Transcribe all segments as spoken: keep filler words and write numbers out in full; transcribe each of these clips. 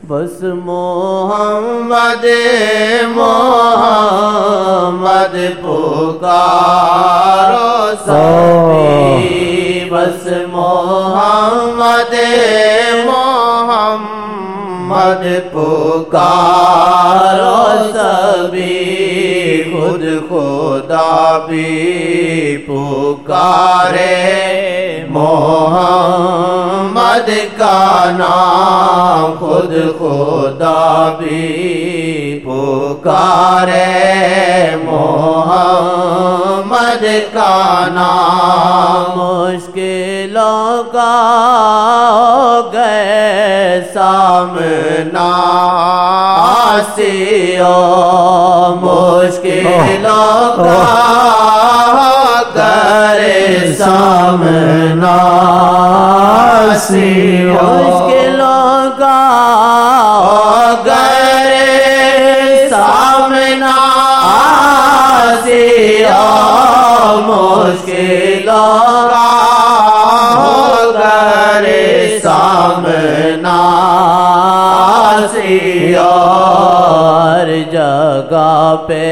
بس محمد محمد پکارو سبھی، بس محمد محمد پکارو سبھی، خود خدا بھی پکارے محمد کا نام، خود خدا بھی پکارے محمد کا نام۔ مشکلوں کا ہو گئے سامنا آسیو، مشکلوں کا کرے سامنا آسیو، مشکلوں کا کرے سامنا آسیو، مشکلوں کا کرے سامنا آسیو، ہر جگہ پہ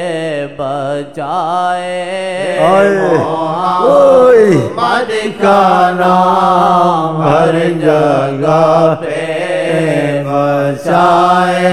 بچائے محمد کا نام، ہر جگہ پہ بچائے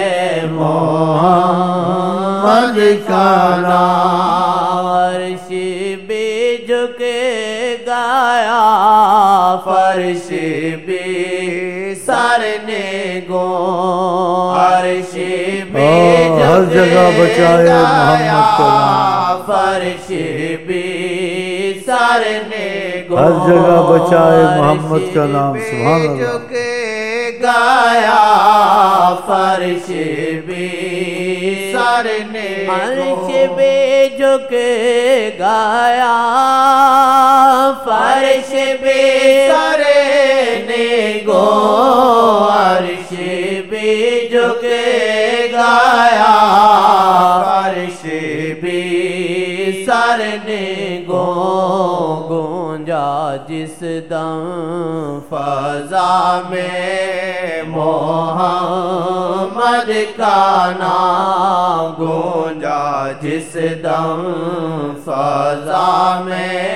محمد کا نام۔ عرش بھی جھک گیا، فرش بھی سر نے گو، عرش بھی ہر جگہ بچائے محمد کا نام، فرش بھی سر نے گو، ہر جگہ بچائے محمد کا نام، سبحان اللہ۔ جھک گیا فرش بھی سر نے گو، عرش بھی جھک گیا فرش بھی سر نے گو، عرش بھی جھک گیا فرش بھی سر نے گو، گونجا جس دم فضا میں محمد کا نام، گونجا جس دم فضا میں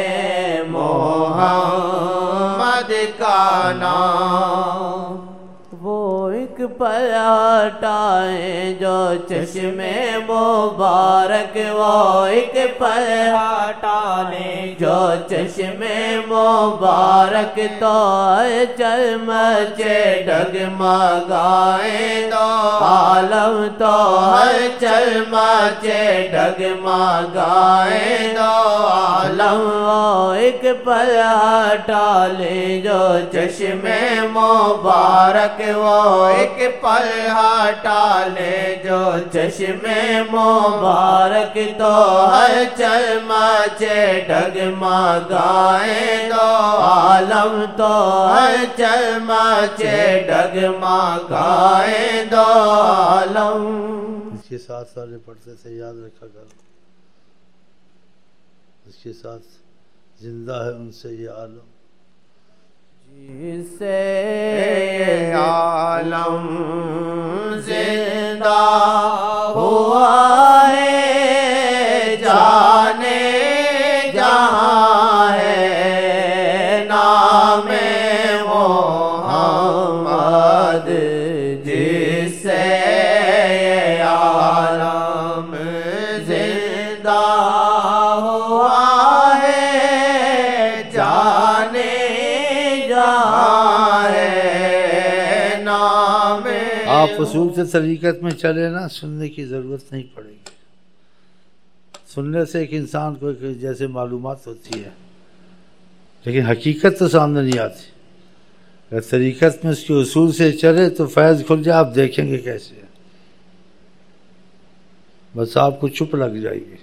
محمد کا نام۔ وہ ایک پل ہٹائیں جو چشمے مبارک، وہ ایک پل ہٹا لیں جو چشمے مبارک، تو چل مچے ڈگمگائیں دو عالم، تو ہر چل مچے ڈگمگائیں دو عالم، وہ ایک پل ہٹا لیں جو چشمے مبارک، وہ ایک پل ہٹا لے جو چشمے مبارک، تو ہر چل مچے ڈگمگائیں دو عالم، تو ہر چل مچے ڈگمگائیں دو عالم۔ اس کے ساتھ سارے پڑھتے تھے، یاد رکھا کرو، اس کے ساتھ زندہ ہے ان سے یہ عالم، جس سے عالم زندہ ہوا ہے، جانے جہاں ہے نام محمد، جس سے عالم زندہ ہوا ہے، جانے آپ اصول سے طریقت میں چلے نا، سننے کی ضرورت نہیں پڑے گی۔ سننے سے ایک انسان کو جیسے معلومات ہوتی ہے، لیکن حقیقت تو سامنے نہیں آتی۔ اگر طریقت میں اس کے اصول سے چلے تو فیض کھل جائے، آپ دیکھیں گے کیسے ہے، بس آپ کو چپ لگ جائے گی،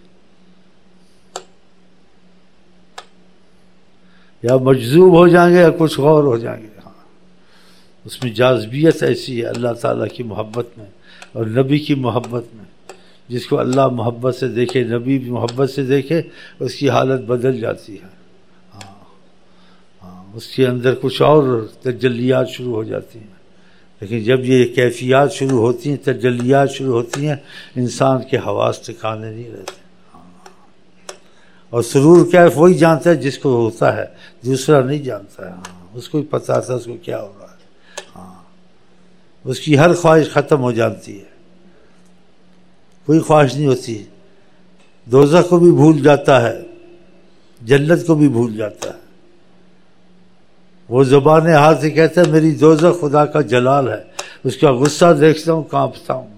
یا مجذوب ہو جائیں گے یا کچھ غور ہو جائیں گے۔ ہاں، اس میں جاذبیت ایسی ہے اللہ تعالیٰ کی محبت میں اور نبی کی محبت میں، جس کو اللہ محبت سے دیکھے، نبی بھی محبت سے دیکھے، اس کی حالت بدل جاتی ہے۔ ہاں ہاں، اس کے اندر کچھ اور تجلیات شروع ہو جاتی ہیں، لیکن جب یہ کیفیات شروع ہوتی ہیں، تجلیات شروع ہوتی ہیں، انسان کے حواس ٹھکانے نہیں رہتے. اور سرور کیف وہی جانتا ہے جس کو ہوتا ہے، دوسرا نہیں جانتا ہے. اس کو ہی پتہ تھا اس کو کیا ہو رہا ہے. ہاں اس کی ہر خواہش ختم ہو جاتی ہے، کوئی خواہش نہیں ہوتی. دوزخ کو بھی بھول جاتا ہے، جنت کو بھی بھول جاتا ہے. وہ زبان حال سے کہتا ہے میری دوزخ خدا کا جلال ہے، اس کا غصہ دیکھتا ہوں کانپتا ہوں.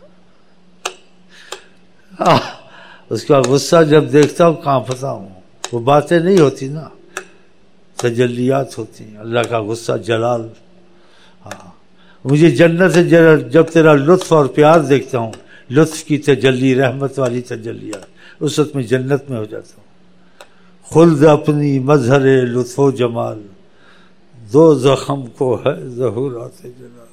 اس کا غصہ جب دیکھتا ہوں کانپتا ہوں. وہ باتیں نہیں ہوتی نا، تجلیات ہوتی ہیں. اللہ کا غصہ جلال. ہاں مجھے جنت سے جب تیرا لطف اور پیار دیکھتا ہوں، لطف کی تجلی، رحمت والی تجلیات، اس وقت میں جنت میں ہو جاتا ہوں. خلد اپنی مظہر لطف و جمال، دو زخم کو ہے ظہورات جلال.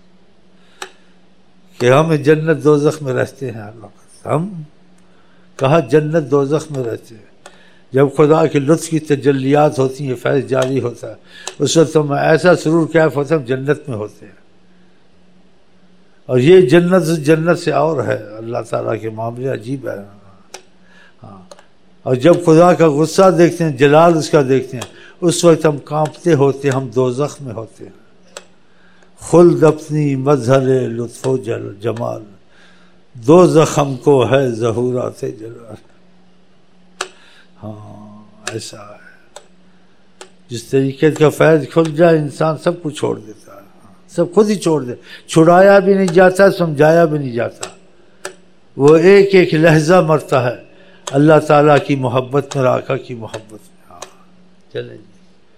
کہ ہم جنت دوزخ میں رہتے ہیں. ہم کہا جنت دوزخ میں رہتے ہیں. جب خدا کے لطف کی تجلیات ہوتی ہیں، فیض جاری ہوتا ہے، اس وقت ہم ایسا سرور کیف ہوتا ہے، ہم جنت میں ہوتے ہیں. اور یہ جنت جنت سے اور ہے. اللہ تعالیٰ کے معاملے عجیب ہے. ہاں اور جب خدا کا غصہ دیکھتے ہیں، جلال اس کا دیکھتے ہیں، اس وقت ہم کانپتے ہوتے ہیں، ہم دوزخ میں ہوتے ہیں. خلد اپنی مظہر لطف و جمال، دو زخم کو ہے ظہورات جلال. ہاں ایسا ہے. جس طریقے کا فیض کھل جائے انسان سب کو چھوڑ دیتا ہے، سب خود ہی چھوڑ دے. چھڑایا بھی نہیں جاتا، سمجھایا بھی نہیں جاتا. وہ ایک ایک لہجہ مرتا ہے اللہ تعالیٰ کی محبت میں، آقا کی محبت میں. ہاں چلیں جی.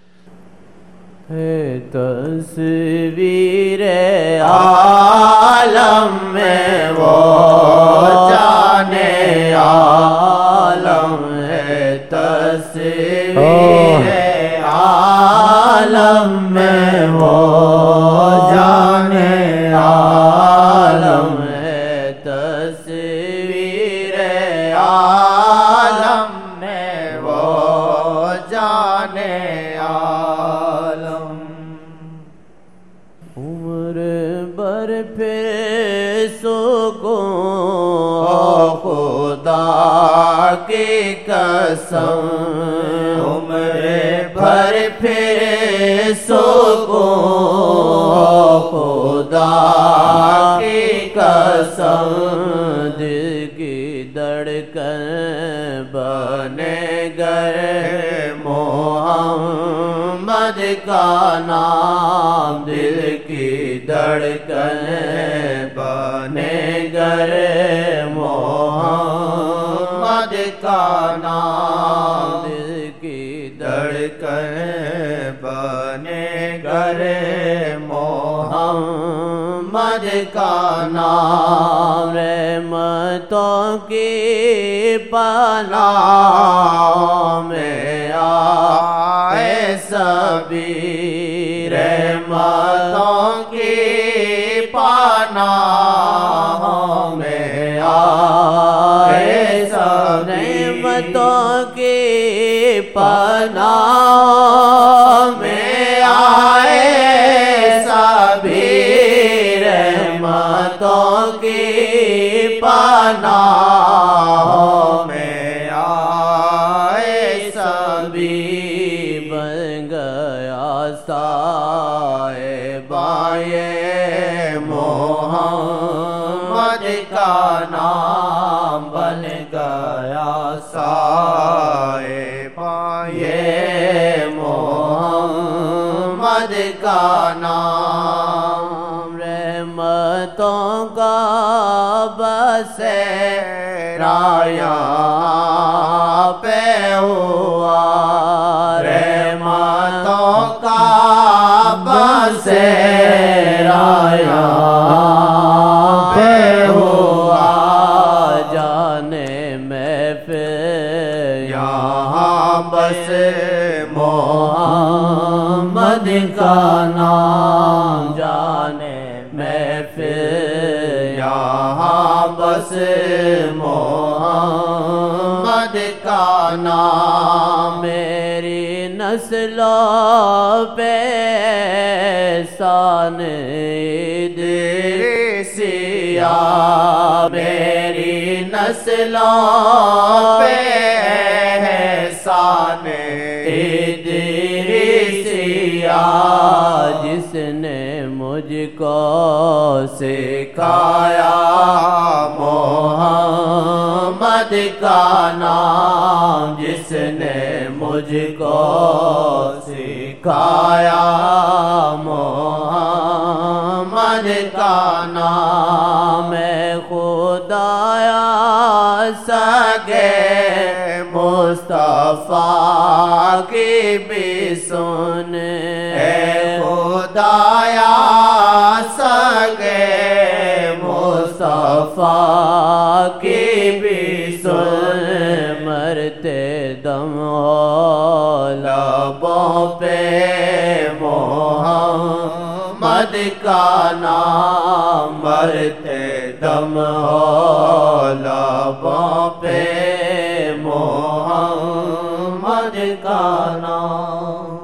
ہے تصویر عالم میں وہ جانے عالم ہے. تصویر عالم میں وہ جانے عالم ہے. تصویر عالم میں وہ جانے عالم. عمر بر پھر سکون خدا کی قسم، عمر بھر پھر سکون خدا کی قسم. دل کی دھڑکن بنے گئے محمد کا نام، دل کی دھڑکن بنے گئے محمد کا نام، دل کی دھڑکن بنے گئے محمد کا نام. رحمتوں کی پناہ میں آئے سبھی، رحمتوں کی پناہ میں آئے سبھی، رحمتوں کی پناہ میں آئے سبھی، رحمتوں کی پناہ میں آئے سبھی. بن گیا صاحبائے محمد کا نام، بن گیا صاحبائے محمد کا نام. رحمتوں کا بسیرا یہاں پہ ہوا، رحمتوں کا بسیرا یہاں پہ ہوا. جانے محفل یہاں بس محمد کا نام، جانے محفل یہاں بس محمد کا نام. میری نسلوں پہ احسان ادریسیا میری نسلوں پہ احسان ادریسیا جس نے مجھ کو سکھایا محمد کا نام جس نے مجھ کو سکھایا محمد کا نام میں خدایا سگے مصطفیٰ کی بھی سن اے خدایا سگے مصطفیٰ کی بھی سن مرتے دم لبوں پہ محمد کا نام مرتے دم لبوں پہ محمد کا نام